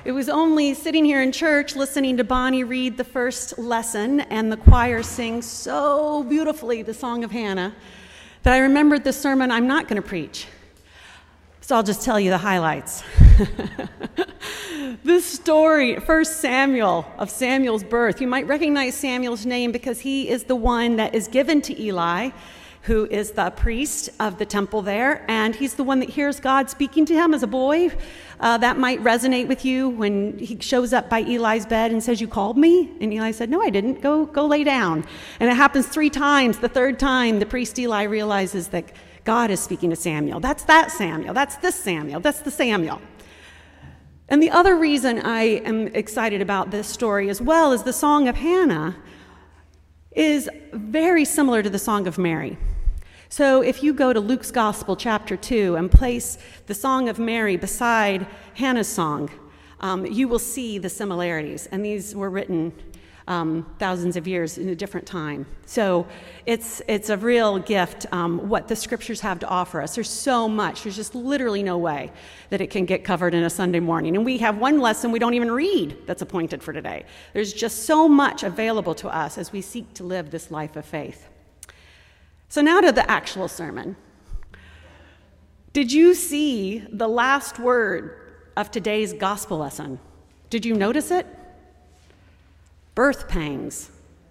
It was only sitting here in church listening to Bonnie read the first lesson and the choir sing so beautifully the Song of Hannah that I remembered the sermon I'm not going to preach. So I'll just tell you the highlights. This story, 1 Samuel, of Samuel's birth, you might recognize Samuel's name because he is the one that is given to Eli, who is the priest of the temple there, and he's the one that hears God speaking to him as a boy. That might resonate with you when he shows up by Eli's bed and says, "You called me?" And Eli said, "No, I didn't. Go lay down." And it happens 3 times. The third time, the priest Eli realizes that God is speaking to Samuel. That's that Samuel. That's this Samuel. That's the Samuel. And the other reason I am excited about this story as well is the Song of Hannah is very similar to the Song of Mary. So if you go to Luke's Gospel, chapter 2, and place the Song of Mary beside Hannah's song, you will see the similarities. And these were written thousands of years in a different time. So it's a real gift, what the scriptures have to offer us. There's so much. There's just literally no way that it can get covered in a Sunday morning. And we have one lesson we don't even read that's appointed for today. There's just so much available to us as we seek to live this life of faith. So now to the actual sermon. Did you see the last word of today's gospel lesson? Did you notice it? Birth pangs.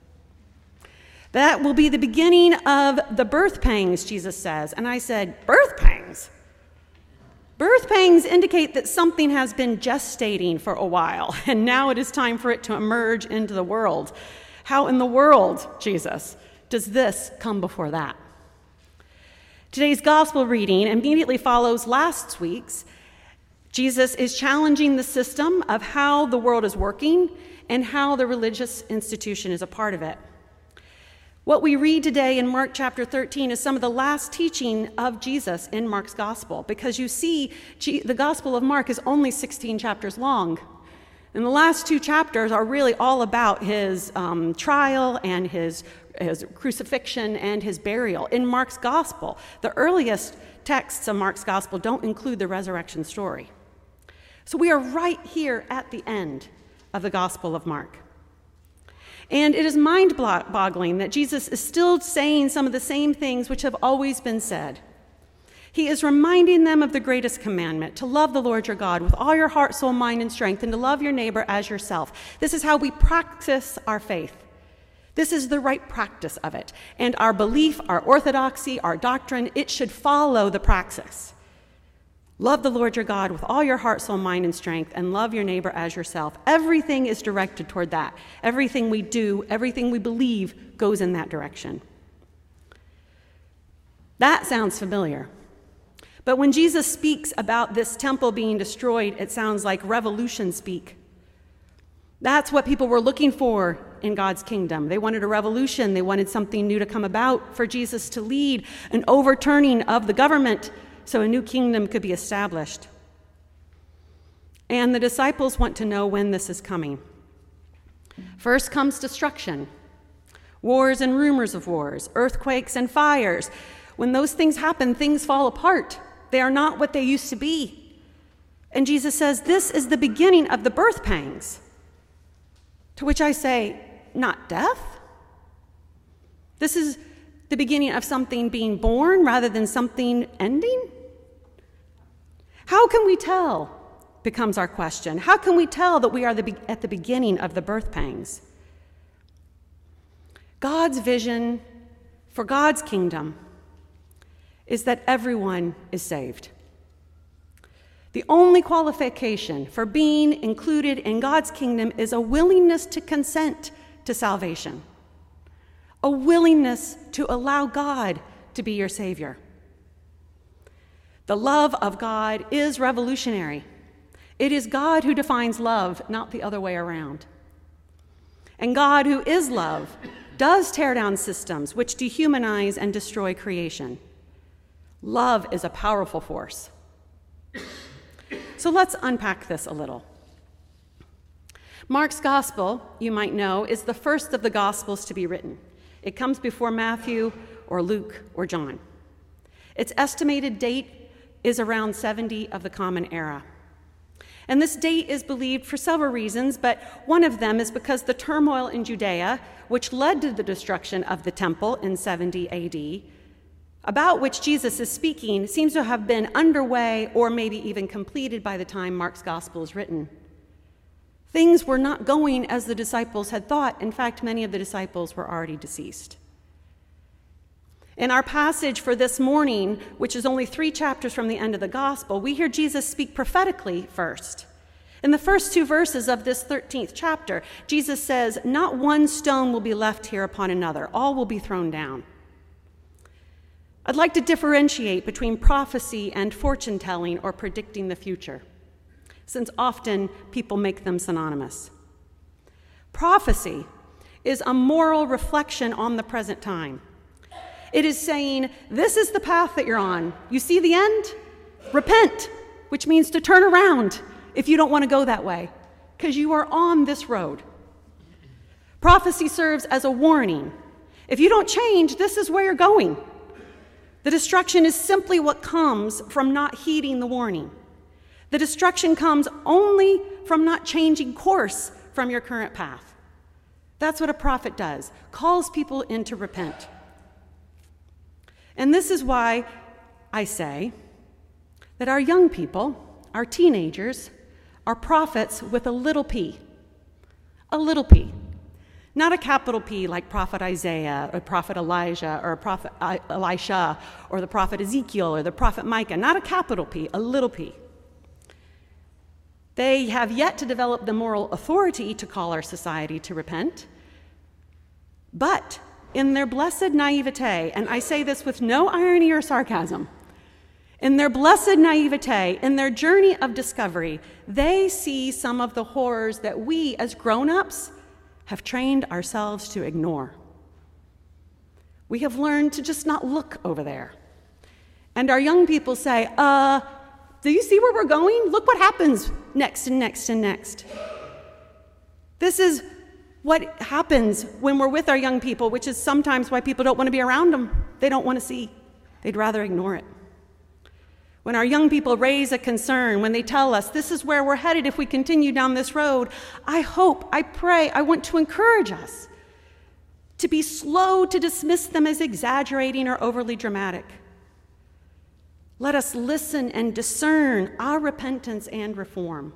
That will be the beginning of the birth pangs, Jesus says. And I said, birth pangs? Birth pangs indicate that something has been gestating for a while, and now it is time for it to emerge into the world. How in the world, Jesus, does this come before that? Today's gospel reading immediately follows last week's. Jesus is challenging the system of how the world is working and how the religious institution is a part of it. What we read today in Mark chapter 13 is some of the last teaching of Jesus in Mark's gospel, because you see the Gospel of Mark is only 16 chapters long. And the last 2 chapters are really all about his trial and his crucifixion and his burial in Mark's gospel. The earliest texts of Mark's gospel don't include the resurrection story. So we are right here at the end of the Gospel of Mark. And it is mind-boggling that Jesus is still saying some of the same things which have always been said. He is reminding them of the greatest commandment, to love the Lord your God with all your heart, soul, mind, and strength, and to love your neighbor as yourself. This is how we practice our faith. This is the right practice of it. And our belief, our orthodoxy, our doctrine, it should follow the praxis. Love the Lord your God with all your heart, soul, mind, and strength, and love your neighbor as yourself. Everything is directed toward that. Everything we do, everything we believe goes in that direction. That sounds familiar. But when Jesus speaks about this temple being destroyed, it sounds like revolution speak. That's what people were looking for in God's kingdom. They wanted a revolution. They wanted something new to come about, for Jesus to lead an overturning of the government so a new kingdom could be established. And the disciples want to know when this is coming. First comes destruction, wars and rumors of wars, earthquakes and fires. When those things happen, things fall apart. They are not what they used to be. And Jesus says, this is the beginning of the birth pangs. To which I say, not death? This is the beginning of something being born rather than something ending? How can we tell, becomes our question. How can we tell that we are at the beginning of the birth pangs? God's vision for God's kingdom is that everyone is saved. The only qualification for being included in God's kingdom is a willingness to consent to salvation, a willingness to allow God to be your Savior. The love of God is revolutionary. It is God who defines love, not the other way around. And God, who is love, does tear down systems which dehumanize and destroy creation. Love is a powerful force. So let's unpack this a little. Mark's gospel, you might know, is the first of the gospels to be written. It comes before Matthew or Luke or John. Its estimated date is around 70 of the Common Era. And this date is believed for several reasons, but one of them is because the turmoil in Judea, which led to the destruction of the temple in 70 AD, about which Jesus is speaking, seems to have been underway or maybe even completed by the time Mark's gospel is written. Things were not going as the disciples had thought. In fact, many of the disciples were already deceased. In our passage for this morning, which is only 3 chapters from the end of the gospel, we hear Jesus speak prophetically first. In the first 2 verses of this 13th chapter, Jesus says, "Not one stone will be left here upon another. All will be thrown down." I'd like to differentiate between prophecy and fortune-telling or predicting the future, since often people make them synonymous. Prophecy is a moral reflection on the present time. It is saying, this is the path that you're on. You see the end? Repent, which means to turn around if you don't want to go that way, because you are on this road. Prophecy serves as a warning. If you don't change, this is where you're going. The destruction is simply what comes from not heeding the warning. The destruction comes only from not changing course from your current path. That's what a prophet does, calls people in to repent. And this is why I say that our young people, our teenagers, are prophets with a little p. A little p. Not a capital P like prophet Isaiah or prophet Elijah or prophet Elisha or the prophet Ezekiel or the prophet Micah. Not a capital P, a little p. They have yet to develop the moral authority to call our society to repent, but in their blessed naivete, and I say this with no irony or sarcasm, in their blessed naivete, in their journey of discovery, they see some of the horrors that we as grown-ups have trained ourselves to ignore. We have learned to just not look over there. And our young people say, do you see where we're going? Look what happens next and next and next. This is what happens when we're with our young people, which is sometimes why people don't want to be around them. They don't want to see. They'd rather ignore it. When our young people raise a concern, when they tell us this is where we're headed if we continue down this road, I hope, I pray, I want to encourage us to be slow to dismiss them as exaggerating or overly dramatic. Let us listen and discern our repentance and reform.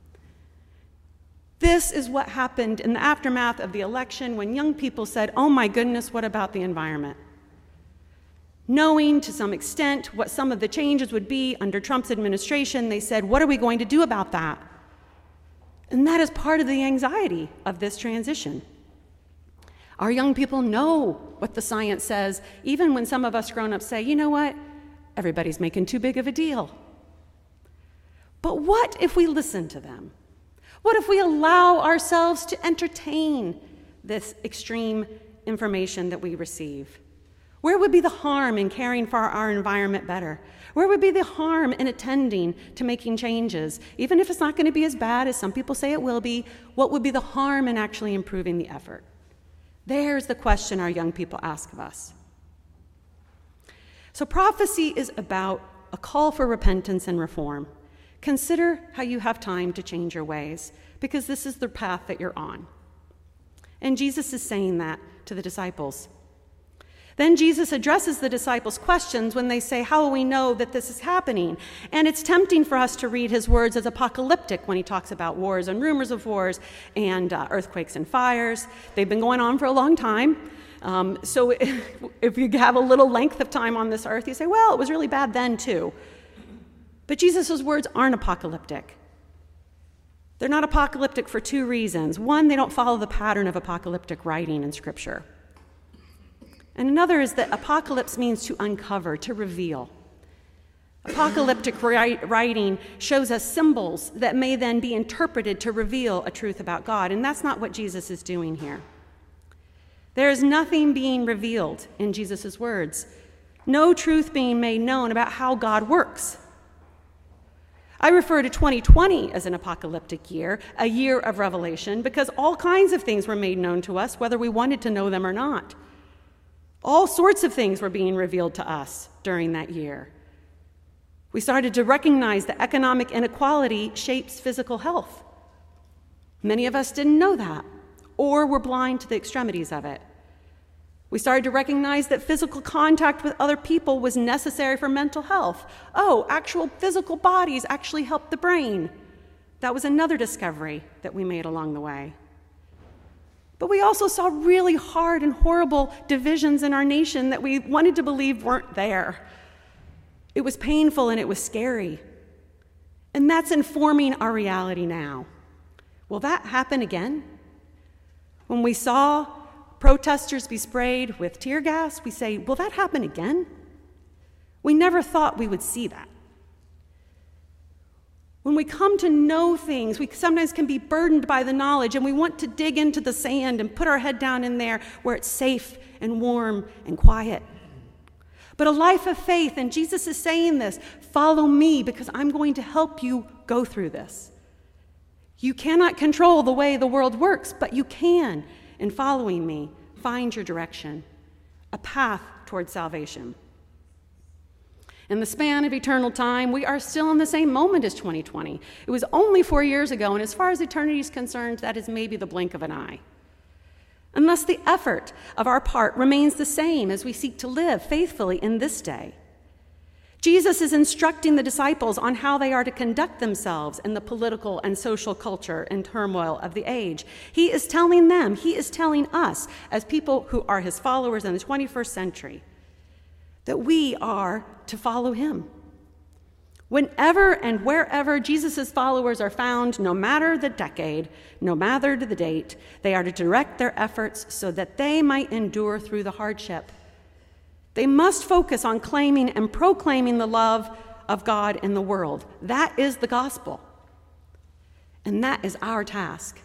This is what happened in the aftermath of the election when young people said, oh my goodness, what about the environment? Knowing to some extent what some of the changes would be under Trump's administration, they said, what are we going to do about that? And that is part of the anxiety of this transition. Our young people know what the science says, even when some of us grown-ups say, you know what, everybody's making too big of a deal. But what if we listen to them? What if we allow ourselves to entertain this extreme information that we receive? Where would be the harm in caring for our environment better? Where would be the harm in attending to making changes? Even if it's not going to be as bad as some people say it will be, what would be the harm in actually improving the effort? There's the question our young people ask of us. So prophecy is about a call for repentance and reform. Consider how you have time to change your ways, because this is the path that you're on. And Jesus is saying that to the disciples. Then Jesus addresses the disciples' questions when they say, how will we know that this is happening? And it's tempting for us to read his words as apocalyptic when he talks about wars and rumors of wars and earthquakes and fires. They've been going on for a long time. So if you have a little length of time on this earth, you say, well, it was really bad then too. But Jesus' words aren't apocalyptic. They're not apocalyptic for 2 reasons. One, they don't follow the pattern of apocalyptic writing in Scripture. And another is that apocalypse means to uncover, to reveal. Apocalyptic writing shows us symbols that may then be interpreted to reveal a truth about God, and that's not what Jesus is doing here. There is nothing being revealed in Jesus' words, no truth being made known about how God works. I refer to 2020 as an apocalyptic year, a year of revelation, because all kinds of things were made known to us, whether we wanted to know them or not. All sorts of things were being revealed to us during that year. We started to recognize that economic inequality shapes physical health. Many of us didn't know that, or were blind to the extremities of it. We started to recognize that physical contact with other people was necessary for mental health. Oh, actual physical bodies actually help the brain. That was another discovery that we made along the way. But we also saw really hard and horrible divisions in our nation that we wanted to believe weren't there. It was painful and it was scary. And that's informing our reality now. Will that happen again? When we saw protesters be sprayed with tear gas, we say, will that happen again? We never thought we would see that. When we come to know things, we sometimes can be burdened by the knowledge, and we want to dig into the sand and put our head down in there where it's safe and warm and quiet. But a life of faith, and Jesus is saying this, follow me because I'm going to help you go through this. You cannot control the way the world works, but you can, in following me, find your direction, a path toward salvation. In the span of eternal time, we are still in the same moment as 2020. It was only 4 years ago, and as far as eternity is concerned, that is maybe the blink of an eye. Unless the effort of our part remains the same as we seek to live faithfully in this day. Jesus is instructing the disciples on how they are to conduct themselves in the political and social culture and turmoil of the age. He is telling them, he is telling us, as people who are his followers in the 21st century, that we are to follow him. Whenever and wherever Jesus' followers are found, no matter the decade, no matter the date, they are to direct their efforts so that they might endure through the hardship. They must focus on claiming and proclaiming the love of God in the world. That is the gospel. And that is our task.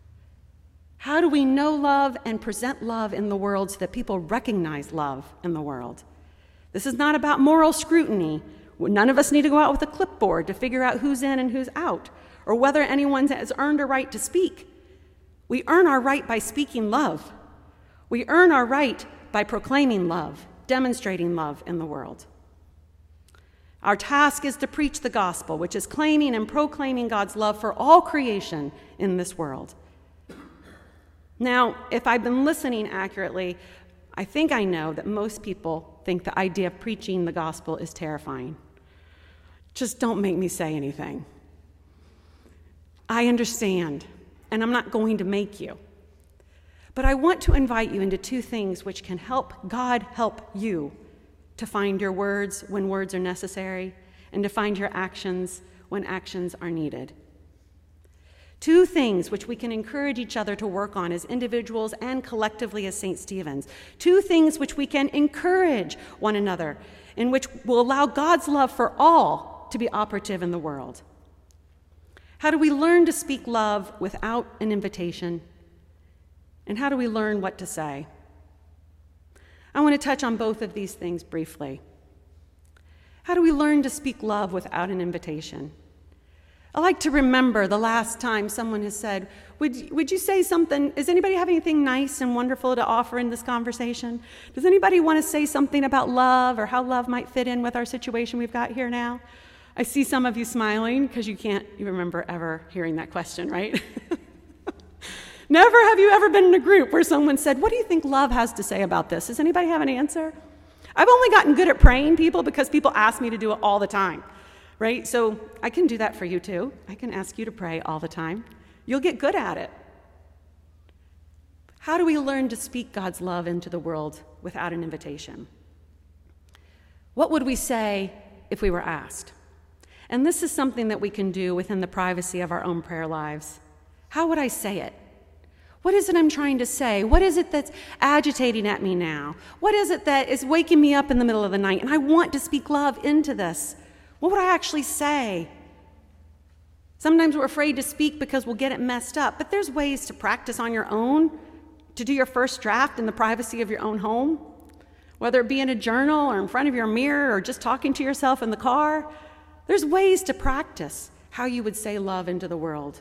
How do we know love and present love in the world so that people recognize love in the world? This is not about moral scrutiny. None of us need to go out with a clipboard to figure out who's in and who's out, or whether anyone has earned a right to speak. We earn our right by speaking love. We earn our right by proclaiming love, demonstrating love in the world. Our task is to preach the gospel, which is claiming and proclaiming God's love for all creation in this world. Now, if I've been listening accurately, I think I know that most people think the idea of preaching the gospel is terrifying. Just don't make me say anything. I understand, and I'm not going to make you. But I want to invite you into two things which can help God help you to find your words when words are necessary and to find your actions when actions are needed. Two things which we can encourage each other to work on as individuals and collectively as St. Stephen's. Two things which we can encourage one another in which will allow God's love for all to be operative in the world. How do we learn to speak love without an invitation? And how do we learn what to say? I want to touch on both of these things briefly. How do we learn to speak love without an invitation? I like to remember the last time someone has said, would you say something? Does anybody have anything nice and wonderful to offer in this conversation? Does anybody want to say something about love or how love might fit in with our situation we've got here now? I see some of you smiling because you remember ever hearing that question, right? Never have you ever been in a group where someone said, what do you think love has to say about this? Does anybody have an answer? I've only gotten good at praying people because people ask me to do it all the time. Right? So I can do that for you too. I can ask you to pray all the time. You'll get good at it. How do we learn to speak God's love into the world without an invitation? What would we say if we were asked? And this is something that we can do within the privacy of our own prayer lives. How would I say it? What is it I'm trying to say? What is it that's agitating at me now? What is it that is waking me up in the middle of the night? And I want to speak love into this. What would I actually say? Sometimes we're afraid to speak because we'll get it messed up, but there's ways to practice on your own, to do your first draft in the privacy of your own home, whether it be in a journal or in front of your mirror or just talking to yourself in the car. There's ways to practice how you would say love into the world.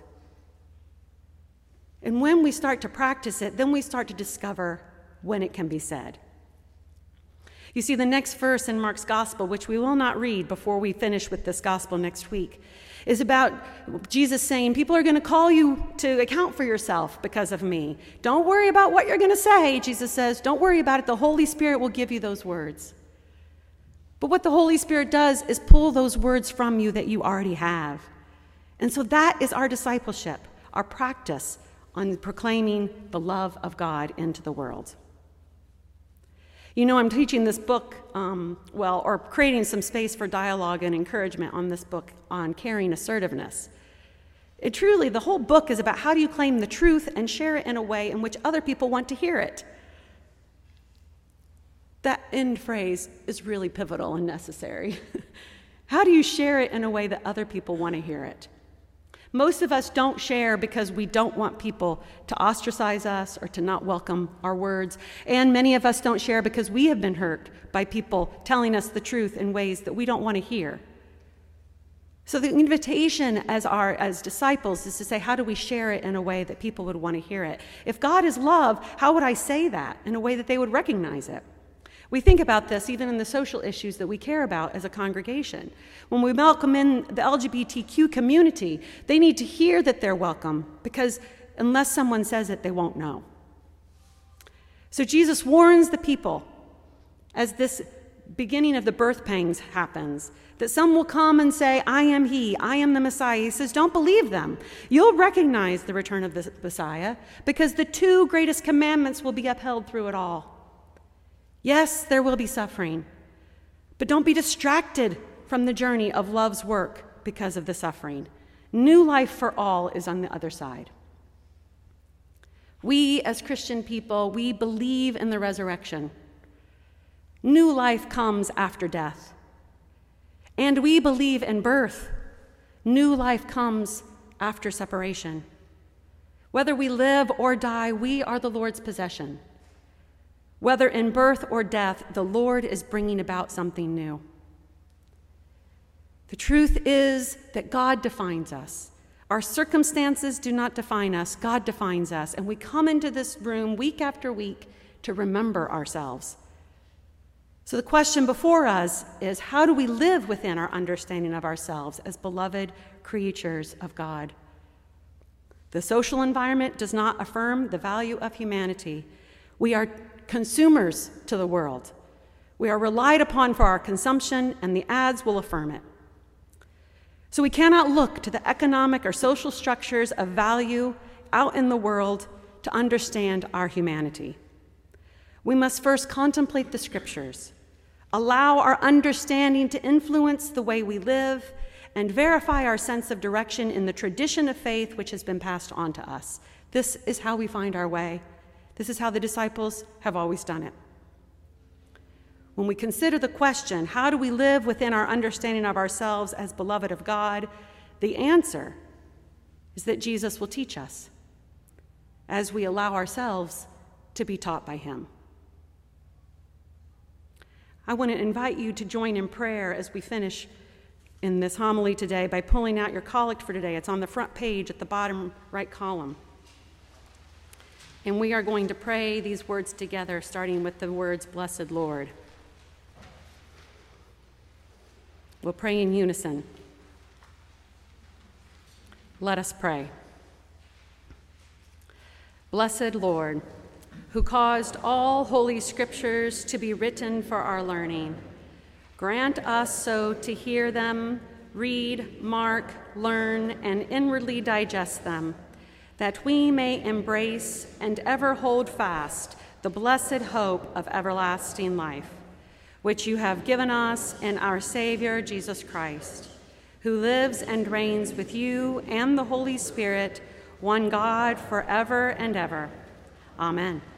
And when we start to practice it, then we start to discover when it can be said. You see, the next verse in Mark's gospel, which we will not read before we finish with this gospel next week, is about Jesus saying, people are going to call you to account for yourself because of me. Don't worry about what you're going to say, Jesus says. Don't worry about it. The Holy Spirit will give you those words. But what the Holy Spirit does is pull those words from you that you already have. And so that is our discipleship, our practice on proclaiming the love of God into the world. You know, I'm teaching this book, or creating some space for dialogue and encouragement on this book on caring assertiveness. The whole book is about how do you claim the truth and share it in a way in which other people want to hear it. That end phrase is really pivotal and necessary. How do you share it in a way that other people want to hear it? Most of us don't share because we don't want people to ostracize us or to not welcome our words. And many of us don't share because we have been hurt by people telling us the truth in ways that we don't want to hear. So the invitation as disciples is to say, how do we share it in a way that people would want to hear it? If God is love, how would I say that in a way that they would recognize it? We think about this even in the social issues that we care about as a congregation. When we welcome in the LGBTQ community, they need to hear that they're welcome, because unless someone says it, they won't know. So Jesus warns the people as this beginning of the birth pangs happens, that some will come and say, I am he, I am the Messiah. He says, don't believe them. You'll recognize the return of the Messiah because the two greatest commandments will be upheld through it all. Yes, there will be suffering, but don't be distracted from the journey of love's work because of the suffering. New life for all is on the other side. We, as Christian people, we believe in the resurrection. New life comes after death. And we believe in birth. New life comes after separation. Whether we live or die, we are the Lord's possession. Whether in birth or death, the Lord is bringing about something new. The truth is that God defines us. Our circumstances do not define us. God defines us. And we come into this room week after week to remember ourselves. So the question before us is, how do we live within our understanding of ourselves as beloved creatures of God? The social environment does not affirm the value of humanity. We are consumers to the world. We are relied upon for our consumption, and the ads will affirm it. So we cannot look to the economic or social structures of value out in the world to understand our humanity. We must first contemplate the scriptures, allow our understanding to influence the way we live, and verify our sense of direction in the tradition of faith which has been passed on to us. This is how we find our way. This is how the disciples have always done it. When we consider the question, how do we live within our understanding of ourselves as beloved of God, the answer is that Jesus will teach us as we allow ourselves to be taught by him. I want to invite you to join in prayer as we finish in this homily today by pulling out your collect for today. It's on the front page at the bottom right column. And we are going to pray these words together, starting with the words, Blessed Lord. We'll pray in unison. Let us pray. Blessed Lord, who caused all holy scriptures to be written for our learning, grant us so to hear them, read, mark, learn, and inwardly digest them, that we may embrace and ever hold fast the blessed hope of everlasting life, which you have given us in our Savior, Jesus Christ, who lives and reigns with you and the Holy Spirit, one God, forever and ever. Amen.